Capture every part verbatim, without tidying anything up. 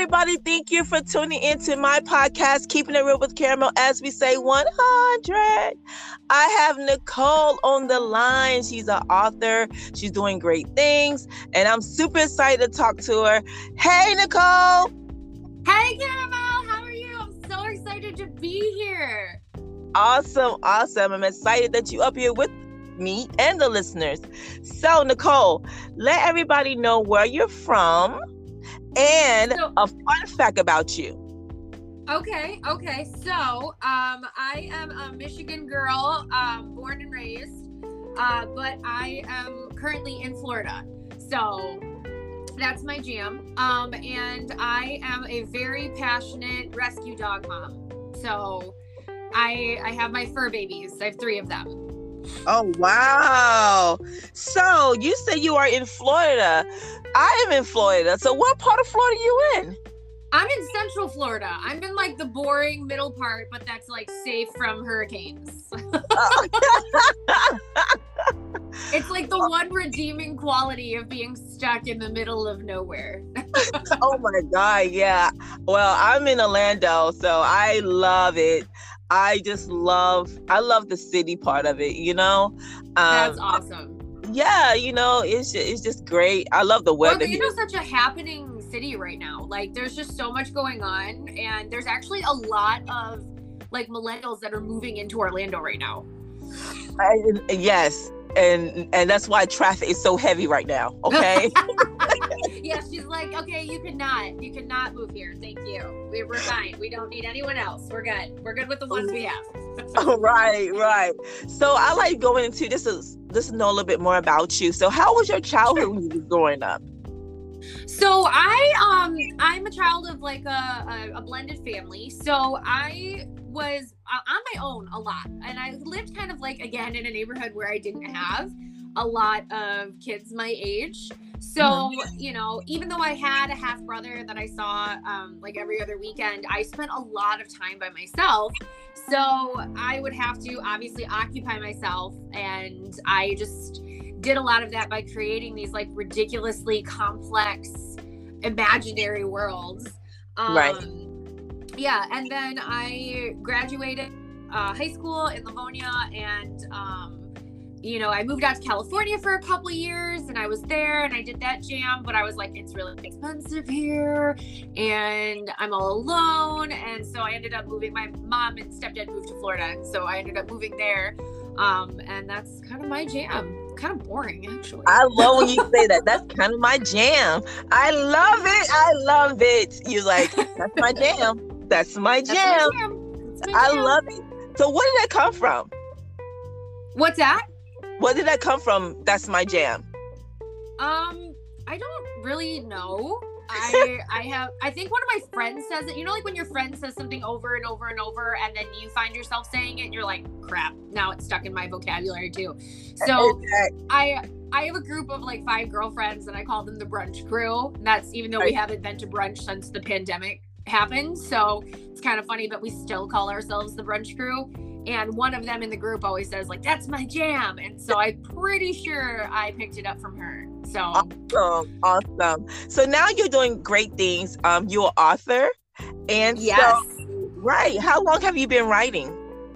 everybody. Thank you for tuning into my podcast, Keeping It Real with Caramel, as we say one hundred. I have Nicole on the line. She's an author. She's doing great things, and I'm super excited to talk to her. Hey, Nicole. Hey, Caramel. How are you? I'm so excited to be here. Awesome, awesome. I'm excited that you're up here with me and the listeners. So, Nicole, let everybody know where you're from and so, a fun fact about you. Okay, okay. So, um, I am a Michigan girl, um, born and raised, uh, but I am currently in Florida. So, that's my jam. Um, and I am a very passionate rescue dog mom. So, I I have my fur babies. I have three of them. Oh, wow. So you say you are in Florida. I am in Florida. So what part of Florida are you in? I'm in Central Florida. I'm in like the boring middle part, but that's like safe from hurricanes. It's like the one redeeming quality of being stuck in the middle of nowhere. Oh my God, yeah. Well, I'm in Orlando, so I love it. I just love, I love the city part of it, you know? Um, That's awesome. Yeah, you know, it's just, it's just great. I love the weather. Orlando's such a happening city right now. Like, there's just so much going on, and there's actually a lot of like millennials that are moving into Orlando right now. I, yes. And and that's why traffic is so heavy right now. Okay. Yeah, she's like, okay, you cannot, you cannot move here. Thank you. We, we're fine. We don't need anyone else. We're good. We're good with the ones we have. Oh, right, right. So I like going into this is this is know a little bit more about you. So how was your childhood when you were growing up? So I um I'm a child of like a, a, a blended family. So I was on my own a lot, and I lived kind of like, again, in a neighborhood where I didn't have a lot of kids my age. So, mm-hmm. you know, even though I had a half brother that I saw um, like every other weekend, I spent a lot of time by myself. So I would have to obviously occupy myself, and I just did a lot of that by creating these like ridiculously complex imaginary worlds. Um, right. Yeah, and then I graduated uh, high school in Livonia, and, um, you know, I moved out to California for a couple of years, and I was there, and I did that jam, but I was like, it's really expensive here, and I'm all alone, and so I ended up moving. My mom and stepdad moved to Florida, and so I ended up moving there, um, and that's kind of my jam. Kind of boring, actually. I love when you say that. That's kind of my jam. I love it. I love it. You're like, that's my jam. That's my jam. That's my jam. That's my jam. I love it. So where did that come from? What's that? Where did that come from? That's my jam. Um, I don't really know. I I have I think one of my friends says it. You know, like when your friend says something over and over and over, and then you find yourself saying it, and you're like, crap, now it's stuck in my vocabulary too. So exactly. I I have a group of like five girlfriends, and I call them the brunch crew. And that's even though right. we haven't been to brunch since the pandemic happened. So it's kind of funny, but we still call ourselves the brunch crew. And one of them in the group always says like, that's my jam. And so I'm pretty sure I picked it up from her. So awesome, awesome. So now you're doing great things. Um, you're an author, and yes, so, right. How long have you been writing?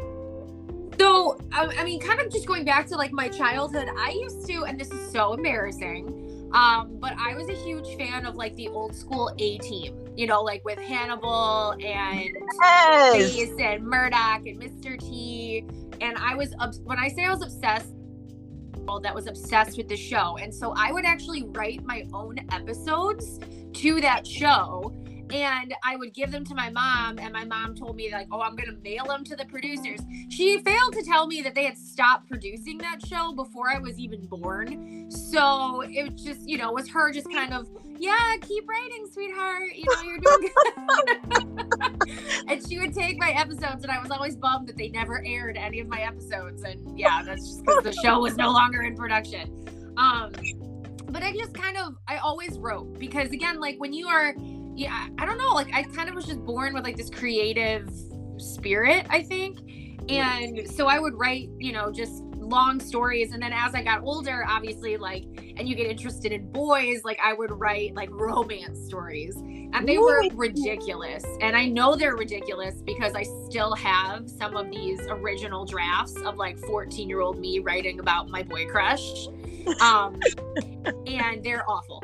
So I, I mean, kind of just going back to like my childhood, I used to, and this is so embarrassing, um, but I was a huge fan of like the old school A-Team. You know, like with Hannibal and yes. Reese and Murdoch and Mister T. And I was when I say I was obsessed. That was obsessed with the show, and so I would actually write my own episodes to that show, and I would give them to my mom, and my mom told me like, oh, I'm gonna mail them to the producers. She failed to tell me that they had stopped producing that show before I was even born. So it was just, you know, was her just kind of, yeah, keep writing, sweetheart, you know, you're doing good. And she would take my episodes, and I was always bummed that they never aired any of my episodes. And yeah, that's just because the show was no longer in production. Um, but I just kind of, I always wrote, because again, like when you are, yeah, I don't know, like I kind of was just born with like this creative spirit, I think. And so I would write, you know, just long stories. And then as I got older, obviously, like, and you get interested in boys, like I would write like romance stories, and they were ridiculous. And I know they're ridiculous because I still have some of these original drafts of like fourteen year old me writing about my boy crush. Um, and they're awful.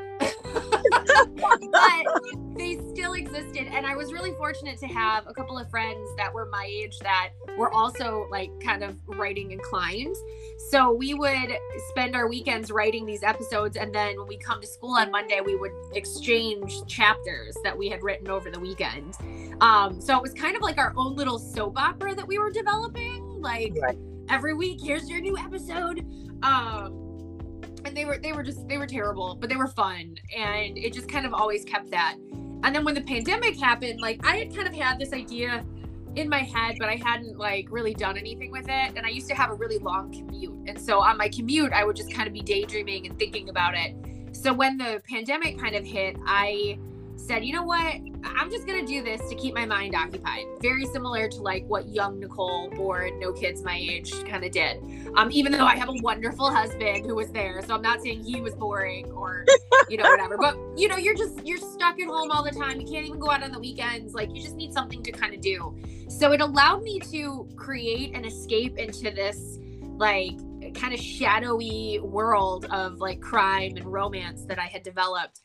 But they still existed, and I was really fortunate to have a couple of friends that were my age that were also like kind of writing inclined. So we would spend our weekends writing these episodes, and then when we come to school on Monday, we would exchange chapters that we had written over the weekend. Um, so it was kind of like our own little soap opera that we were developing. Like right. every week, here's your new episode. Um, And they were, they were just, they were terrible, but they were fun. And it just kind of always kept that. And then when the pandemic happened, like I had kind of had this idea in my head, but I hadn't like really done anything with it. And I used to have a really long commute. And so on my commute, I would just kind of be daydreaming and thinking about it. So when the pandemic kind of hit, I said, you know what, I'm just going to do this to keep my mind occupied. Very similar to like what young Nicole, born no kids my age, kind of did. Um, even though I have a wonderful husband who was there. So I'm not saying he was boring or, you know, whatever, but you know, you're just, you're stuck at home all the time. You can't even go out on the weekends. Like you just need something to kind of do. So it allowed me to create an escape into this like kind of shadowy world of like crime and romance that I had developed.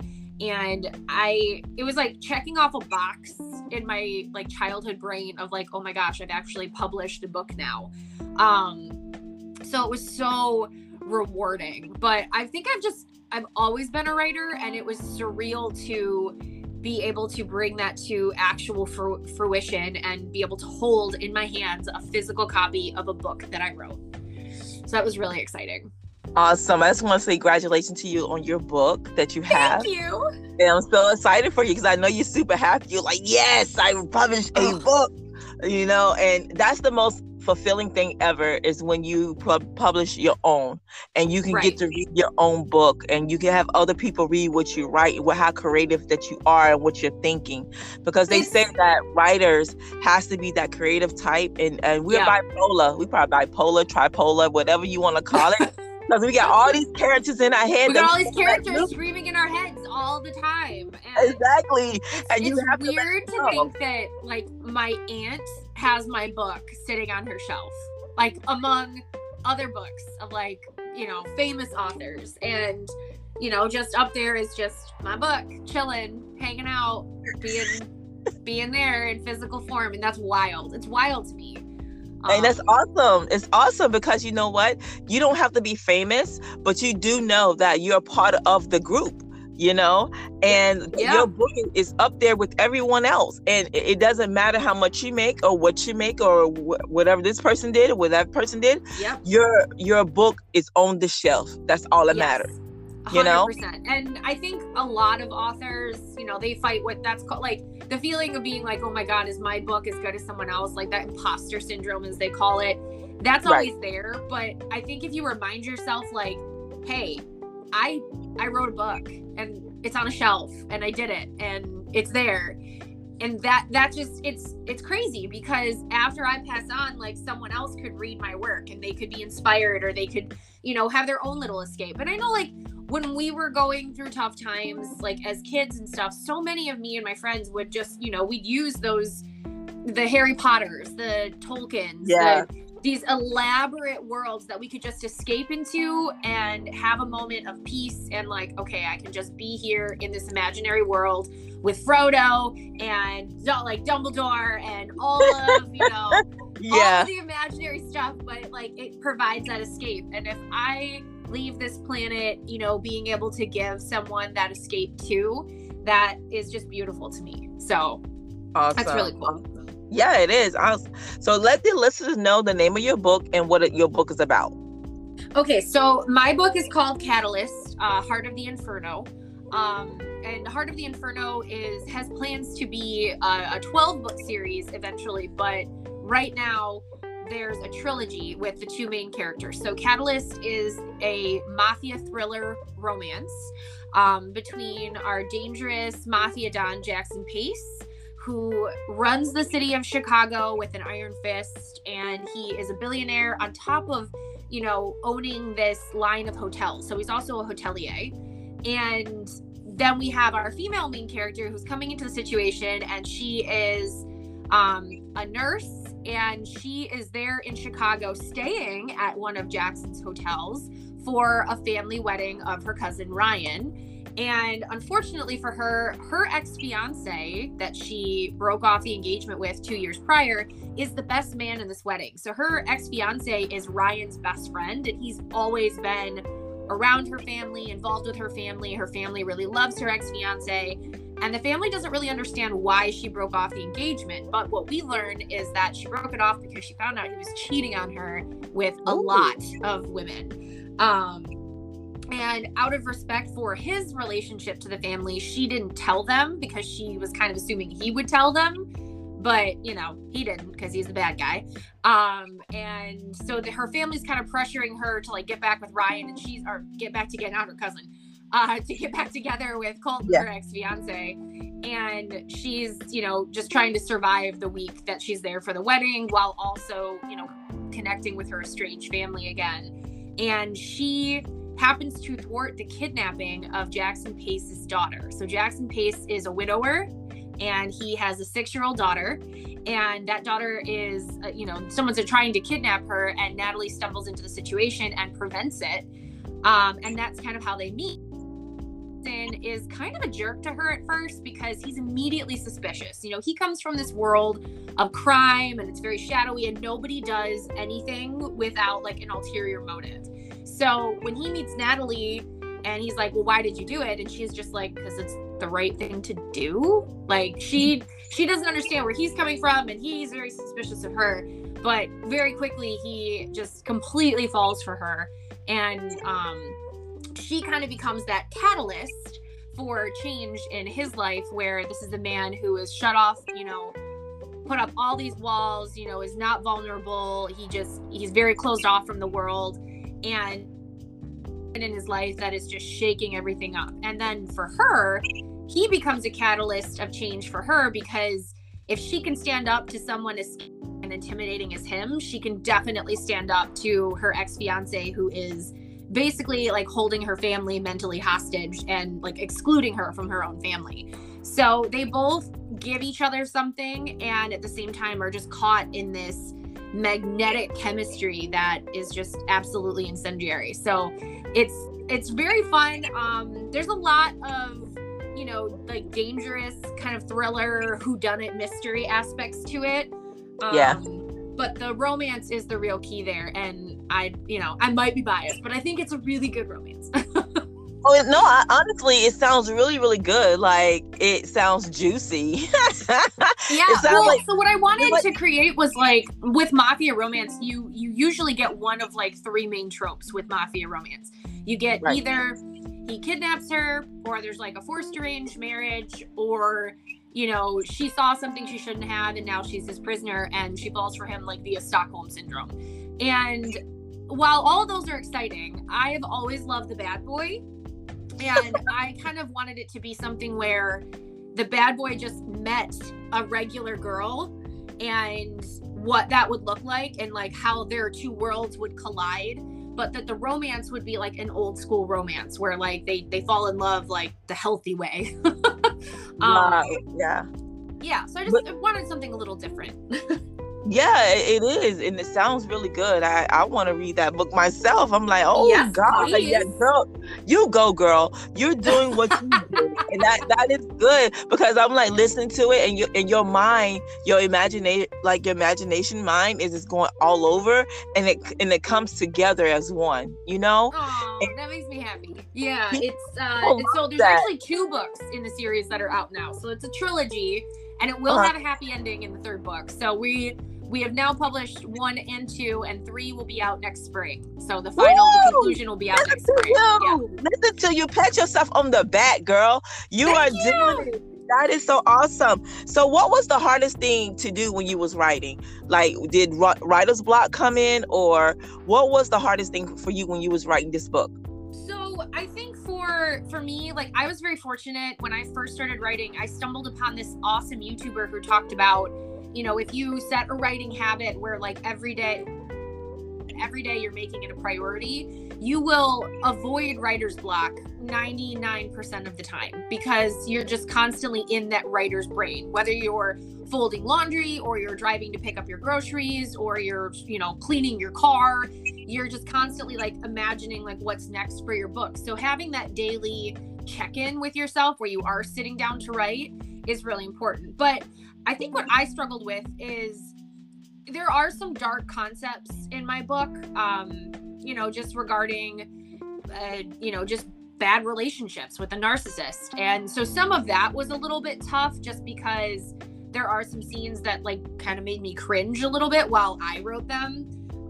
And I, it was like checking off a box in my like childhood brain of like, oh my gosh, I've actually published a book now. Um, so it was so rewarding, but I think I've just, I've always been a writer, and it was surreal to be able to bring that to actual fru- fruition and be able to hold in my hands a physical copy of a book that I wrote. So that was really exciting. Awesome. I just want to say congratulations to you on your book that you have. Thank you. And I'm so excited for you because I know you're super happy. You're like, yes, I published a book, you know, and that's the most fulfilling thing ever is when you pu- publish your own and you can right. get to read your own book and you can have other people read what you write, how creative that you are and what you're thinking. Because they it's, say that writers has to be that creative type, and, and we're yeah. bipolar. We probably bipolar, tripolar, whatever you want to call it. Because we got all these characters in our head. We got all these characters screaming in our heads all the time. And exactly. It's, and you it's have weird to, to think that, like, my aunt has my book sitting on her shelf, like, among other books of, like, you know, famous authors. And, you know, just up there is just my book, chilling, hanging out, being, being there in physical form. And that's wild. It's wild to me. And that's awesome. It's awesome because you know what? You don't have to be famous, but you do know that you're a part of the group, you know, and yeah. your book is up there with everyone else. And it doesn't matter how much you make or what you make or wh- whatever this person did or what that person did. Yeah. Your, your book is on the shelf. That's all that yes. matters. You know? one hundred percent. And I think a lot of authors, you know, they fight with that's called like the feeling of being like, oh my God, is my book as good as someone else? Like that imposter syndrome, as they call it. That's always right. there. But I think if you remind yourself like, hey, I I wrote a book and it's on a shelf and I did it and it's there. And that that just it's it's crazy because after I pass on, like someone else could read my work and they could be inspired or they could, you know, have their own little escape. And I know like when we were going through tough times, like as kids and stuff, so many of me and my friends would just, you know, we'd use those, the Harry Potters, the Tolkiens, yeah. the, these elaborate worlds that we could just escape into and have a moment of peace and like, okay, I can just be here in this imaginary world with Frodo and like Dumbledore and all of, you know, yeah. all of the imaginary stuff, but like it provides that escape. And if I leave this planet, you know, being able to give someone that escape too, that is just beautiful to me. So awesome. That's really cool. Yeah, it is. Awesome. So let the listeners know the name of your book and what it, your book is about. Okay, so my book is called Catalyst, uh, Heart of the Inferno. Um, and Heart of the Inferno is has plans to be a, a twelve book series eventually, but right now there's a trilogy with the two main characters. So Catalyst is a mafia thriller romance um, between our dangerous mafia don Jackson Pace, who runs the city of Chicago with an iron fist, and he is a billionaire on top of you know, owning this line of hotels. So he's also a hotelier. And then we have our female main character who's coming into the situation, and she is um, a nurse, and she is there in Chicago staying at one of Jackson's hotels for a family wedding of her cousin Ryan. And unfortunately for her, her ex-fiance that she broke off the engagement with two years prior is the best man in this wedding. So her ex-fiance is Ryan's best friend, and he's always been around her family, involved with her family. Her family really loves her ex-fiance, and the family doesn't really understand why she broke off the engagement. But what we learn is that she broke it off because she found out he was cheating on her with a Ooh. lot of women. Um, And out of respect for his relationship to the family, she didn't tell them because she was kind of assuming he would tell them. But, you know, he didn't because he's the bad guy. Um, and so the, her family's kind of pressuring her to, like, get back with Ryan, and she's, or get back together, not her cousin, uh, to get back together with Colton, yeah. her ex-fiance. And she's, you know, just trying to survive the week that she's there for the wedding while also, you know, connecting with her estranged family again. And she happens to thwart the kidnapping of Jackson Pace's daughter. So Jackson Pace is a widower, and he has a six-year-old daughter, and that daughter is, uh, you know, someone's trying to kidnap her, and Natalie stumbles into the situation and prevents it. Um, and that's kind of how they meet. Jackson is kind of a jerk to her at first because he's immediately suspicious. You know, he comes from this world of crime, and it's very shadowy, and nobody does anything without, like, an ulterior motive. So when he meets Natalie and he's like, well, why did you do it? And she's just like, because it's the right thing to do. Like, she she doesn't understand where he's coming from, and he's very suspicious of her. But very quickly, he just completely falls for her. And um, she kind of becomes that catalyst for change in his life, where this is the man who is shut off, you know, put up all these walls, you know, is not vulnerable. He just, he's very closed off from the world. And in his life that is just shaking everything up. And then for her, he becomes a catalyst of change for her, because if she can stand up to someone as and intimidating as him, she can definitely stand up to her ex-fiance, who is basically like holding her family mentally hostage and like excluding her from her own family. So they both give each other something, and at the same time are just caught in this magnetic chemistry that is just absolutely incendiary. So it's it's very fun. Um there's a lot of, you know, like dangerous kind of thriller whodunit mystery aspects to it. Um, yeah. But the romance is the real key there, and I, you know, I might be biased, but I think it's a really good romance. Oh no! I, honestly, it sounds really, really good. Like, it sounds juicy. Yeah. Well, like, so what I wanted like, to create was like, with mafia romance, you you usually get one of like three main tropes with mafia romance. You get right. either he kidnaps her, or there's like a forced arranged marriage, or, you know, she saw something she shouldn't have, and now she's his prisoner, and she falls for him like via Stockholm syndrome. And while all of those are exciting, I have always loved the bad boy. And I kind of wanted it to be something where the bad boy just met a regular girl, and what that would look like, and like how their two worlds would collide, but that the romance would be like an old school romance where like they, they fall in love like the healthy way. um, yeah. Yeah. So I just but, wanted something a little different. Yeah, it is, and it sounds really good. I, I want to read that book myself. I'm like, oh yes, God, please. Yeah, girl, you go, girl. You're doing what you do, and that that is good, because I'm like listening to it, and your and your mind, your imagination, like your imagination mind is just going all over, and it and it comes together as one. You know? Oh, and, that makes me happy. Yeah, it's uh, oh, so there's that. actually two books in the series that are out now, so it's a trilogy. And it will uh-huh. have a happy ending in the third book. So we we have now published one and two, and three will be out next spring. So the final, Woo! the conclusion will be out Listen next spring. Yeah. Listen to you, pat yourself on the back, girl. You Thank are you. doing it. That is so awesome. So what was the hardest thing to do when you was writing? Like, did writer's block come in, or what was the hardest thing for you when you was writing this book? So I think for for me, like, I was very fortunate when I first started writing. I stumbled upon this awesome YouTuber who talked about, you know, if you set a writing habit where like every day every day you're making it a priority, you will avoid writer's block ninety-nine percent of the time, because you're just constantly in that writer's brain, whether you're folding laundry or you're driving to pick up your groceries or you're, you know, cleaning your car. You're just constantly like imagining like what's next for your book. So having that daily check-in with yourself where you are sitting down to write is really important. But I think what I struggled with is there are some dark concepts in my book, um, you know, just regarding, uh, you know, just bad relationships with a narcissist. And so some of that was a little bit tough just because there are some scenes that like kind of made me cringe a little bit while I wrote them.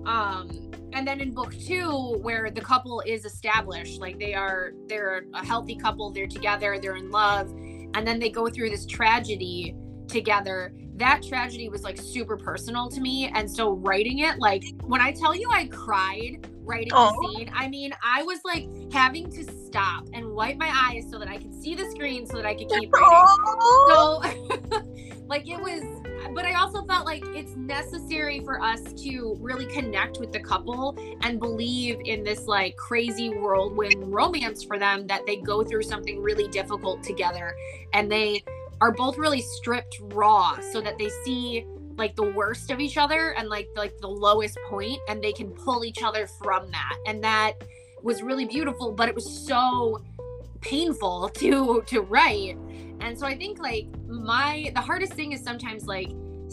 Um, and then in book two, where the couple is established, like they are, they're a healthy couple, they're together, they're in love, and then they go through this tragedy together. That tragedy was like super personal to me. And so writing it, like when I tell you I cried writing oh. the scene, I mean, I was like having to stop and wipe my eyes so that I could see the screen so that I could keep writing. Oh. So like it was, but I also felt like it's necessary for us to really connect with the couple and believe in this like crazy whirlwind romance for them, that they go through something really difficult together and they are both really stripped raw so that they see like the worst of each other and like like the lowest point, and they can pull each other from that. And that was really beautiful, but it was so painful to to write. And so I think like my the hardest thing is sometimes like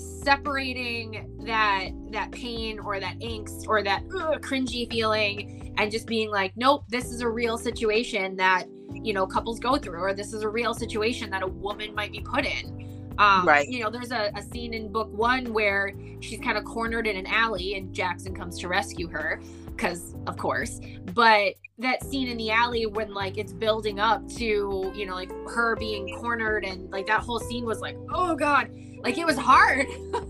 separating that that pain or that angst or that ugh, cringy feeling and just being like, nope, this is a real situation that, you know, couples go through, or this is a real situation that a woman might be put in. Um, right. You know, there's a, a scene in book one where she's kind of cornered in an alley and Jackson comes to rescue her, because of course. But that scene in the alley when like it's building up to, you know, like her being cornered, and like that whole scene was like, oh God, like it was hard.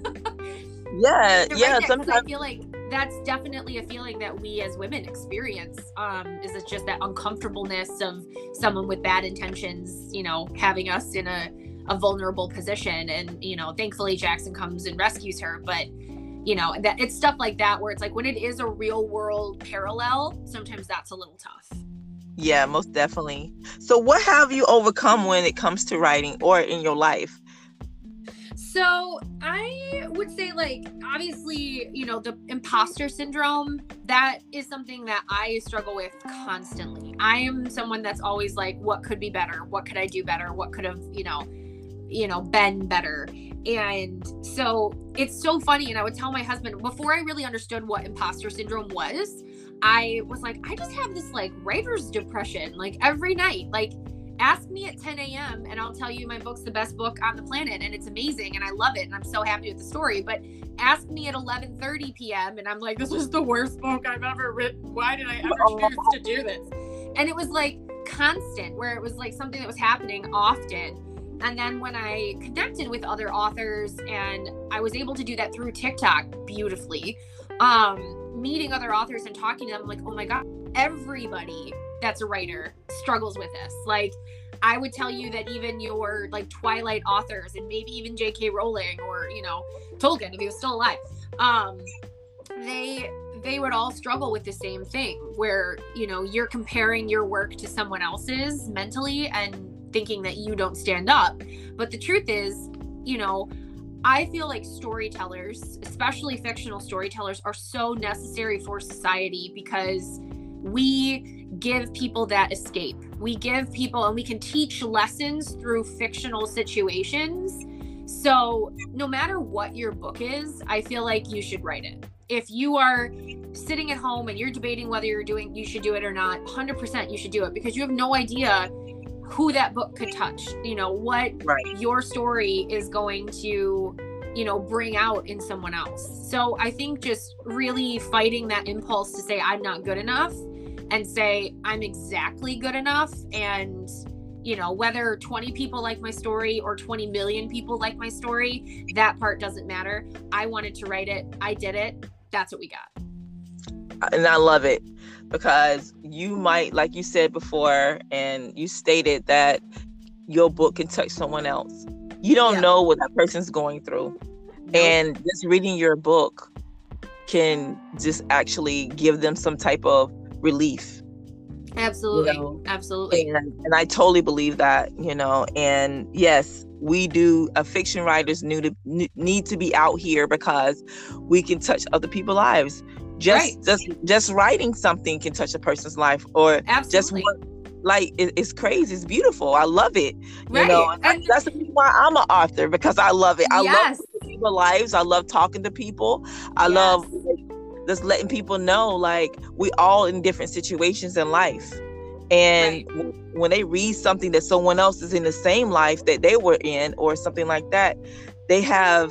Yeah, yeah. Sometimes I feel like that's definitely a feeling that we as women experience. Um, is it just that uncomfortableness of someone with bad intentions, you know, having us in a, a vulnerable position. And, you know, thankfully Jackson comes and rescues her. But, you know, that it's stuff like that where it's like when it is a real world parallel, sometimes that's a little tough. Yeah, most definitely. So what have you overcome when it comes to writing or in your life? So I would say, like, obviously, you know, the imposter syndrome, that is something that I struggle with constantly. I am someone that's always like, what could be better? What could I do better? What could have, you know, you know, been better? And so it's so funny. And I would tell my husband, before I really understood what imposter syndrome was, I was like, I just have this like writer's depression, like every night, like, ask me at ten a.m. and I'll tell you my book's the best book on the planet and it's amazing and I love it and I'm so happy with the story. But ask me at eleven thirty p.m. and I'm like, this is the worst book I've ever written. Why did I ever choose to do this? And it was like constant, where it was like something that was happening often. And then when I connected with other authors, and I was able to do that through TikTok beautifully, um, meeting other authors and talking to them, I'm like, oh my God, everybody that's a writer struggles with this. Like, I would tell you that even your like Twilight authors, and maybe even J K Rowling, or, you know, Tolkien, if he was still alive, um, they they would all struggle with the same thing, where, you know, you're comparing your work to someone else's mentally and thinking that you don't stand up. But the truth is, you know, I feel like storytellers, especially fictional storytellers, are so necessary for society, because we give people that escape. We give people, and we can teach lessons through fictional situations. So no matter what your book is, I feel like you should write it. If you are sitting at home and you're debating whether you're doing, you should do it or not, one hundred percent you should do it, because you have no idea who that book could touch, you know, what right. your story is going to, you know, bring out in someone else. So I think just really fighting that impulse to say, I'm not good enough, and say, I'm exactly good enough. And, you know, whether twenty people like my story or twenty million people like my story, that part doesn't matter. I wanted to write it. I did it. That's what we got. And I love it, because you might, like you said before, and you stated that your book can touch someone else. You don't yeah. know what that person's going through. Nope. And just reading your book can just actually give them some type of relief. Absolutely. You know? Absolutely. And, and I totally believe that, you know, and yes, we do, uh, fiction writers need to, need to be out here because we can touch other people's lives. Just, right. just, just writing something can touch a person's life, or Absolutely. just one, like it, it's crazy. It's beautiful. I love it. Right. You know, and and that's the reason why I'm an author, because I love it. I yes. love people's lives. I love talking to people. I yes. love just letting people know, like, we all in different situations in life. And right. w- when they read something that someone else is in the same life that they were in, or something like that, they have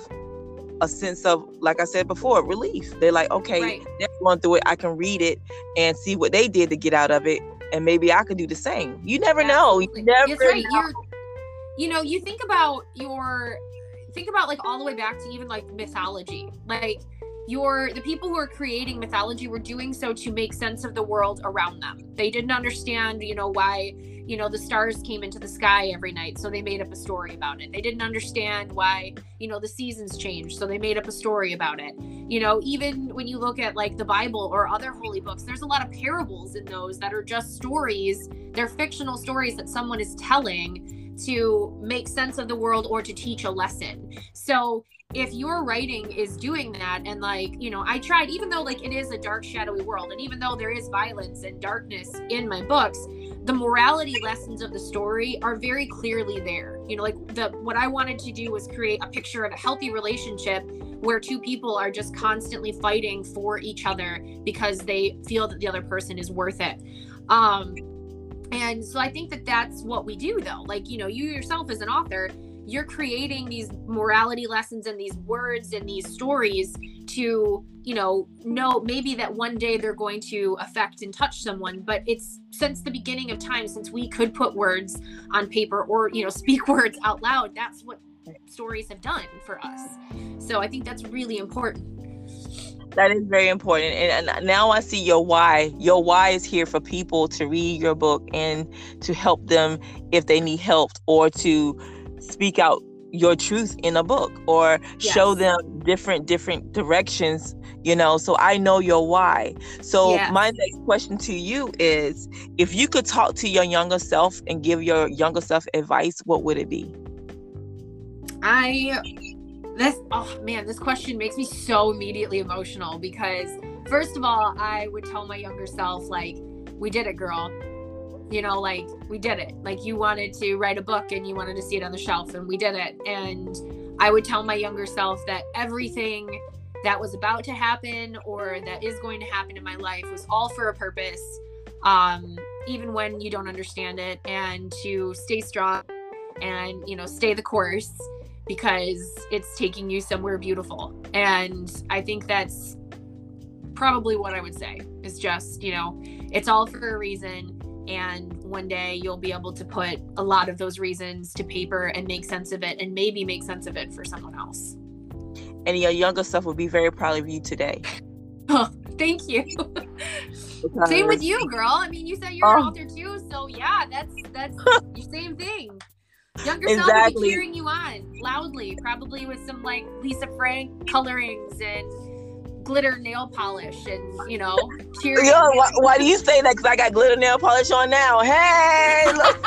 a sense of, like I said before, relief. They're like, okay, right. they're going through it. I can read it and see what they did to get out of it. And maybe I could do the same. You never Absolutely. know. You never right. know. You're, you know, you think about your, think about like all the way back to even like mythology. Like, Your the people who are creating mythology were doing so to make sense of the world around them. They didn't understand, you know, why, you know, the stars came into the sky every night, so they made up a story about it. They didn't understand why, you know, the seasons changed, so they made up a story about it. You know, even when you look at like the Bible or other holy books, there's a lot of parables in those that are just stories. They're fictional stories that someone is telling to make sense of the world or to teach a lesson. So if your writing is doing that, and like, you know, I tried, even though like it is a dark, shadowy world, and even though there is violence and darkness in my books, the morality lessons of the story are very clearly there. You know, like the what I wanted to do was create a picture of a healthy relationship where two people are just constantly fighting for each other because they feel that the other person is worth it. Um, and so I think that that's what we do, though. Like, you know, you yourself as an author, you're creating these morality lessons and these words and these stories to, you know, know maybe that one day they're going to affect and touch someone. But it's since the beginning of time, since we could put words on paper or, you know, speak words out loud, that's what stories have done for us. So I think that's really important. That is very important. And, and now I see your why. Your why is here for people to read your book and to help them if they need help, or to speak out your truth in a book, or yes. show them different different directions, you know. So I know your why. So yes. my next question to you is, if you could talk to your younger self and give your younger self advice, what would it be? I this oh man this question makes me so immediately emotional, because first of all, I would tell my younger self, like, we did it, girl. You know, like, we did it. Like, you wanted to write a book and you wanted to see it on the shelf, and we did it. And I would tell my younger self that everything that was about to happen or that is going to happen in my life was all for a purpose, um, even when you don't understand it, and to stay strong and, you know, stay the course, because it's taking you somewhere beautiful. And I think that's probably what I would say, is just, you know, it's all for a reason. And one day you'll be able to put a lot of those reasons to paper and make sense of it, and maybe make sense of it for someone else. And your younger self will be very proud of you today. Oh, thank you. Because... Same with you, girl. I mean, you said you're oh. an author too, so yeah, that's that's the same thing. Younger exactly. self will be cheering you on loudly, probably with some like Lisa Frank colorings and glitter nail polish, and, you know, cheering. Yo, why, why do you say that? Because I got glitter nail polish on now. Hey, look.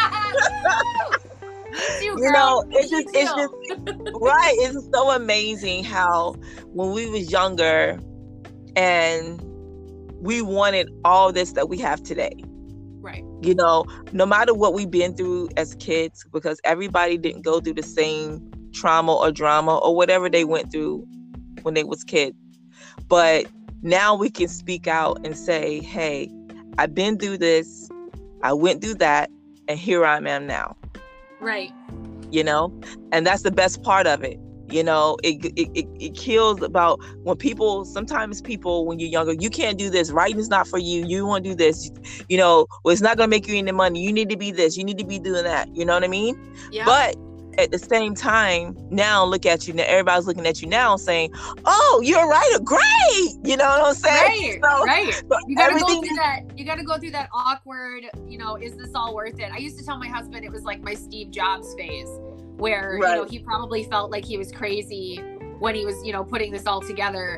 you, you know, it's just, it's just right. It's so amazing how when we was younger and we wanted all this that we have today. Right. You know, no matter what we've been through as kids, because everybody didn't go through the same trauma or drama or whatever they went through when they was kids. But now we can speak out and say, hey, I've been through this, I went through that, and here I am now. Right. You know, and that's the best part of it. You know, it, it, it, it kills about when people, sometimes people, when you're younger, you can't do this. Writing is not for you. You want to do this. You know, well, it's not going to make you any money. You need to be this. You need to be doing that. You know what I mean? Yeah. But at the same time, now look at you. Now everybody's looking at you now saying, oh, you're a writer. Great. You know what I'm saying? Right. So, right. So you got to go through that. You got to go through that awkward, you know, is this all worth it? I used to tell my husband it was like my Steve Jobs phase, where, right. you know, he probably felt like he was crazy when he was, you know, putting this all together.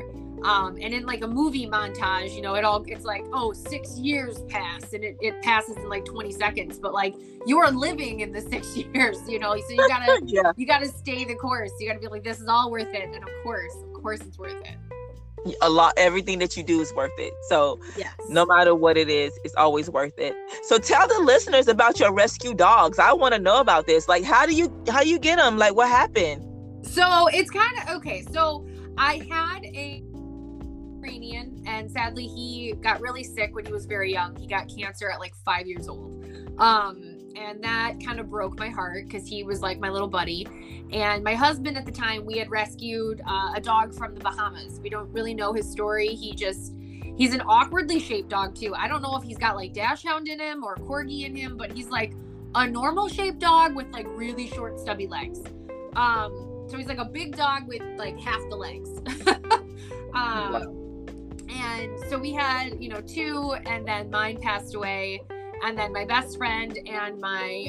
Um, and in like a movie montage, you know, it all, it's like, oh, six years pass and it, it passes in like twenty seconds, but like you're living in the six years, you know, so you gotta, yeah. you gotta stay the course. You gotta be like, this is all worth it. And of course, of course it's worth it. A lot, everything that you do is worth it. So yes. No matter what it is, it's always worth it. So tell the listeners about your rescue dogs. I want to know about this. Like, how do you, how you get them? Like, what happened? So it's kind of, okay. So I had a Pomeranian, and sadly he got really sick when he was very young. He got cancer at like five years old. Um, and that kind of broke my heart because he was like my little buddy. And my husband at the time, we had rescued uh, a dog from the Bahamas. We don't really know his story. He just, he's an awkwardly shaped dog too. I don't know if he's got like Dachshund in him or Corgi in him, but he's like a normal shaped dog with like really short stubby legs. Um, so he's like a big dog with like half the legs. um, wow. And so we had, you know, two, and then mine passed away. And then my best friend and my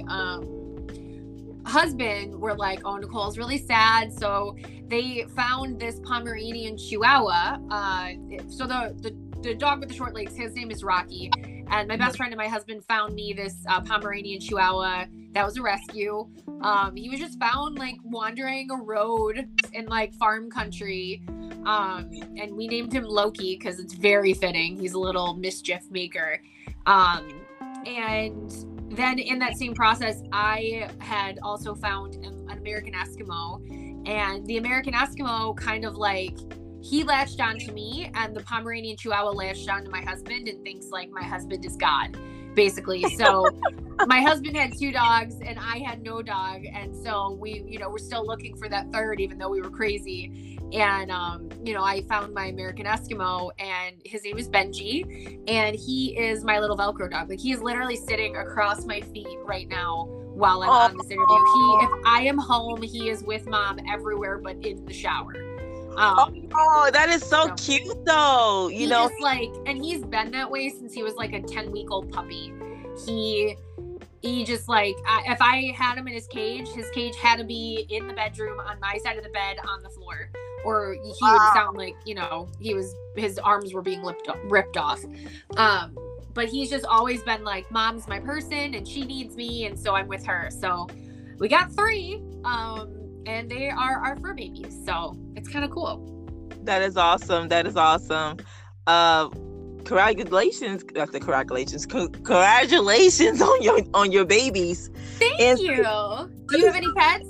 um, husband were like, oh, Nicole's really sad. So they found this Pomeranian Chihuahua. Uh, so the, the, the dog with the short legs, his name is Rocky. And my best friend and my husband found me this uh, Pomeranian Chihuahua that was a rescue. Um, he was just found like wandering a road in like farm country. Um, and we named him Loki because it's very fitting. He's a little mischief maker. Um, and then in that same process, I had also found an American Eskimo, and the American Eskimo kind of like, he latched onto me, and the Pomeranian Chihuahua latched onto my husband and thinks like my husband is God, basically. So my husband had two dogs and I had no dog. And so we, you know, we're still looking for that third, even though we were crazy. And, um, you know, I found my American Eskimo, and his name is Benji, and he is my little Velcro dog. Like, he is literally sitting across my feet right now while I'm oh. on this interview. He, if I am home, he is with mom everywhere, but in the shower. Um, oh, that is so, so cute though. You know, just like, and he's been that way since he was like a ten week old puppy. He, he just like, I, if I had him in his cage, his cage had to be in the bedroom on my side of the bed on the floor, or he would wow. sound like, you know, he was, his arms were being ripped, ripped off. Um, but he's just always been like, mom's my person and she needs me. And so I'm with her. So we got three, um, and they are our fur babies. So it's kind of cool. That is awesome. That is awesome. Uh, congratulations. After congratulations. Co- congratulations on your, on your babies. Thank and, you. Do you have any pets?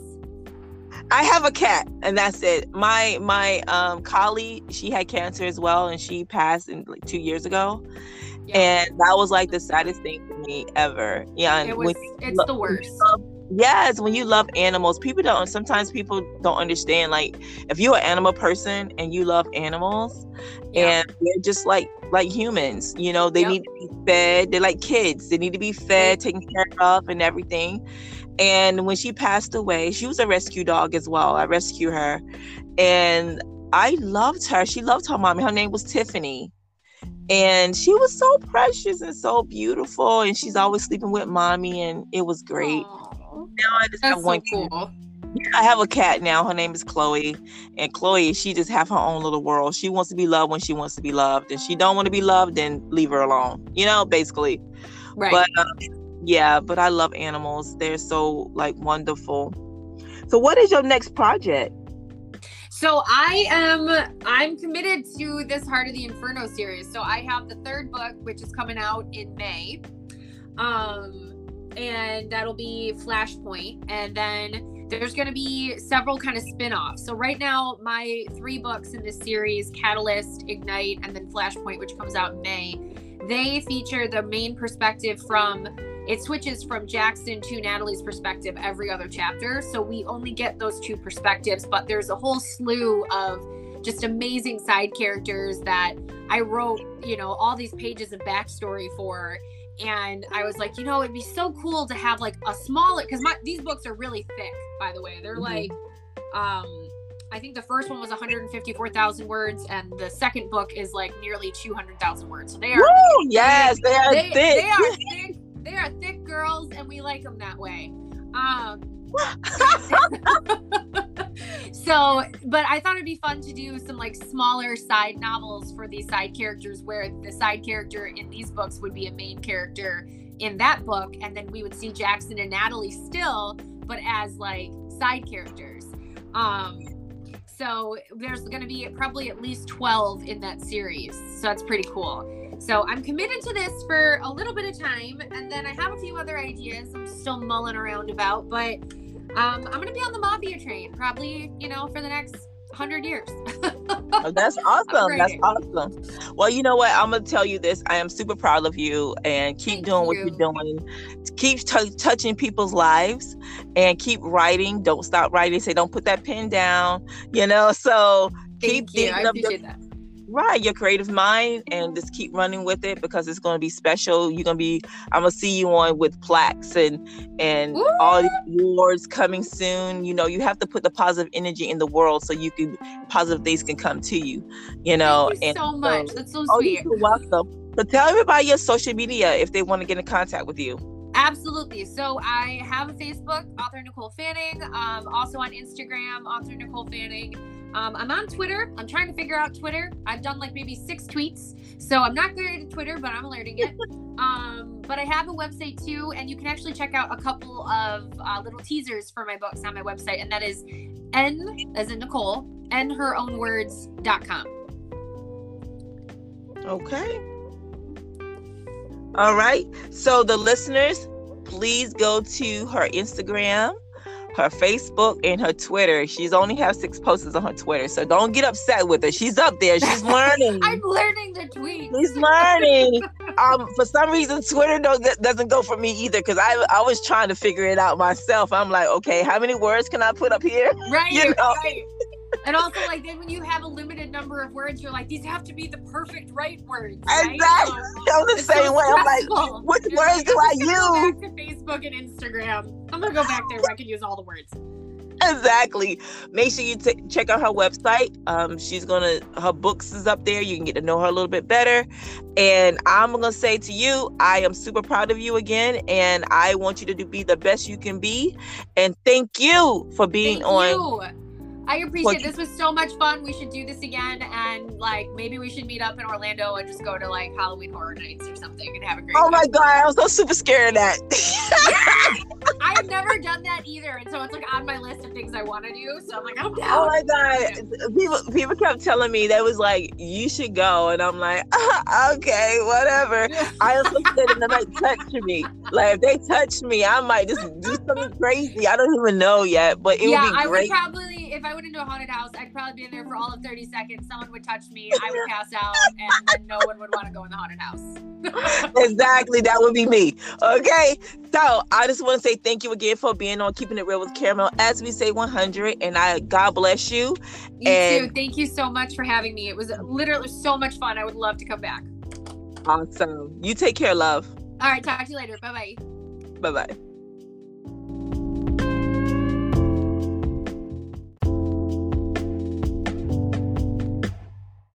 I have a cat, and that's it. My my um colleague, she had cancer as well, and she passed in like two years ago. Yeah. And that was like the saddest thing for me ever. Yeah, and it was. It's lo- the worst. Love, yes, when you love animals, people don't. Sometimes people don't understand. Like, if you're an animal person and you love animals, yeah. and they're just like like humans, you know, they yep. need to be fed. They're like kids. They need to be fed, taken care of, and everything. And when she passed away, she was a rescue dog as well. I rescued her, and I loved her. She loved her mommy. Her name was Tiffany, and she was so precious and so beautiful. And she's always sleeping with mommy, and it was great. Aww. Now I just That's have one so cool. I have a cat now. Her name is Chloe, and Chloe, she just have her own little world. She wants to be loved when she wants to be loved, and she don't want to be loved, then leave her alone. You know, basically. Right. But. Um, Yeah, but I love animals. They're so like wonderful. So what is your next project? So I am I'm committed to this Heart of the Inferno series. So I have the third book, which is coming out in May. Um and that'll be Flashpoint. And then there's going to be several kind of spin-offs. So right now, my three books in this series, Catalyst, Ignite, and then Flashpoint, which comes out in May, they feature the main perspective from It switches from Jackson to Natalie's perspective every other chapter. So we only get those two perspectives, but there's a whole slew of just amazing side characters that I wrote, you know, all these pages of backstory for. And I was like, you know, it'd be so cool to have like a smaller, because my these books are really thick, by the way. They're mm-hmm. like, um, I think the first one was one hundred fifty-four thousand words, and the second book is like nearly two hundred thousand words. So they are, Woo! Yes, they, they are they, thick. They are thick. They are thick girls, and we like them that way. Um, So, but I thought it'd be fun to do some like smaller side novels for these side characters, where the side character in these books would be a main character in that book, and then we would see Jackson and Natalie still, but as like side characters. Um, so there's going to be probably at least twelve in that series. So that's pretty cool. So I'm committed to this for a little bit of time, and then I have a few other ideas I'm still mulling around about, but um, I'm going to be on the Mafia train probably, you know, for the next hundred years. Oh, that's awesome. That's awesome. Well, you know what? I'm going to tell you this. I am super proud of you, and keep Thank doing you. what you're doing. Keep t- touching people's lives, and keep writing. Don't stop writing. Say, don't put that pen down, you know, so keep Thank you. I thinking of appreciate the, that. right, your creative mind, and just keep running with it, because it's going to be special. You're going to be, I'm going to see you on with plaques and and Woo! all these awards coming soon. You know, you have to put the positive energy in the world so you can, positive things can come to you, you know. Thank you and so much. That's so oh, sweet. you're welcome. So tell everybody your social media if they want to get in contact with you. Absolutely. So I have a Facebook, author Nicole Fanning. Um, also on Instagram, author Nicole Fanning. Um, I'm on Twitter. I'm trying to figure out Twitter. I've done like maybe six tweets. So I'm not good at Twitter, but I'm learning it. Um, but I have a website too, and you can actually check out a couple of uh, little teasers for my books on my website, and that is N, as in Nicole, N her own words dot com. Okay. All right. So the listeners, please go to her Instagram, her Facebook, and her Twitter. She's only have six posts on her Twitter, so don't get upset with her. She's up there. She's learning. I'm learning to tweet. She's learning. Um, for some reason, Twitter don't, doesn't go for me either, because I I was trying to figure it out myself. I'm like, okay, how many words can I put up here? Right, You know? right. And also, like, then when you have a limited number of words, you're like, these have to be the perfect right words. Right? Exactly. So, I'm the it's same so way. I'm like, stressful. which You're words like, do I'm I just gonna use? Go back to Facebook and Instagram. I'm gonna go back there where I can use all the words. Exactly. Make sure you t- check out her website. Um, she's gonna, her books is up there. You can get to know her a little bit better. And I'm gonna say to you, I am super proud of you again, and I want you to do, be the best you can be. And thank you for being Thank on. you. I appreciate it. This was so much fun. We should do this again, and like maybe we should meet up in Orlando and just go to like Halloween Horror Nights or something and have a great Oh time. my God, I was so super scared of that. I have never done that either, and so it's like on my list of things I want to do. So I'm like, I'm down. Oh my God. People people kept telling me, they was like, you should go. And I'm like, okay, whatever. I also said they might touch me. Like if they touch me, I might just do something crazy. I don't even know yet, but it yeah, would be I great. would probably, if I went into a haunted house, I'd probably be in there for all of thirty seconds. Someone would touch me, I would pass out, and then no one would want to go in the haunted house. Exactly, that would be me. Okay, so I just want to say thank you again for being on Keeping It Real with Caramel, as we say one hundred, and I God bless you. You and too. Thank you so much for having me. It was literally so much fun. I would love to come back. Awesome. You take care, love. All right, talk to you later. Bye bye. Bye bye.